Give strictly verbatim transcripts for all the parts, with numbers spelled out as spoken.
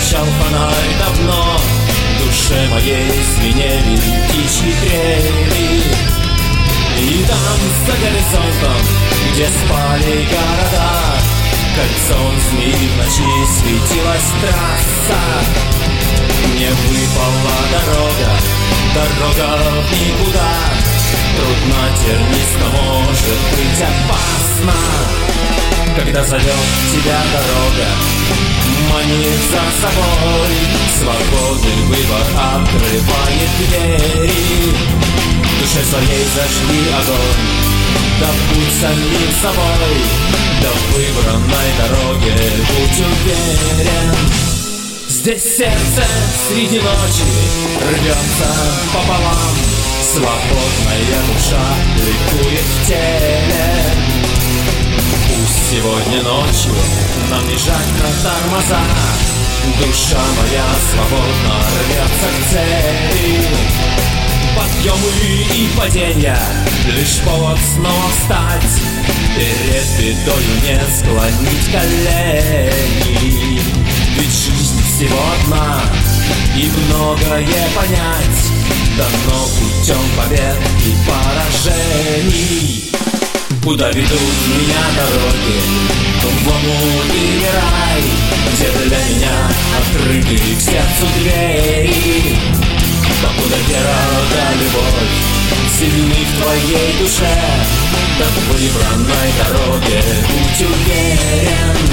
Трещал фонарь давно, в душе моей звенели птичьи трели. И там, за горизонтом, где спали города, кольцом змеи в ночи светилась трасса. Мне выпала дорога, дорога в никуда. Трудно, тернисто, может быть опасно, когда зовет тебя дорога, манит за собой. Свободный выбор открывает двери. В душе своей зажги огонь, да будь самим собой. Да в выбранной дороге будь уверен. Здесь сердце среди ночи рвется пополам. Свободная душа ликует в теле. Пусть сегодня ночью нам не жать на тормоза. Душа моя свободно рвется к цели. Подъемы и падения — лишь повод снова встать. Перед бедою не склонить колени. Ведь жизнь всего одна, и многое понять дано путем побед и поражений. Куда ведут меня дороги? В омут или рай, где для меня открыты к сердцу двери. Покуда вера да любовь сильны в твоей душе, да в выбранной дороге будь уверен.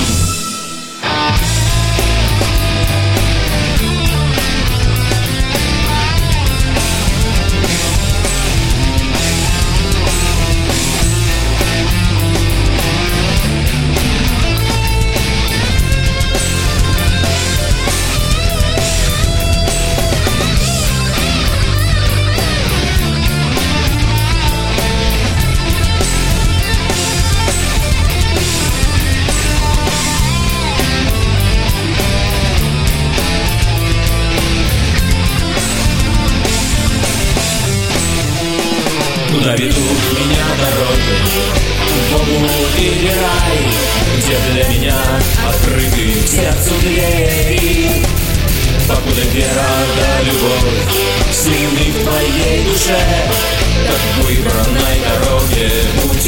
Куда ведут меня дороги? В омут или рай, где для меня открыты к сердцу двери. Покуда вера да любовь сильны в твоей душе, как в выбранной дороге будь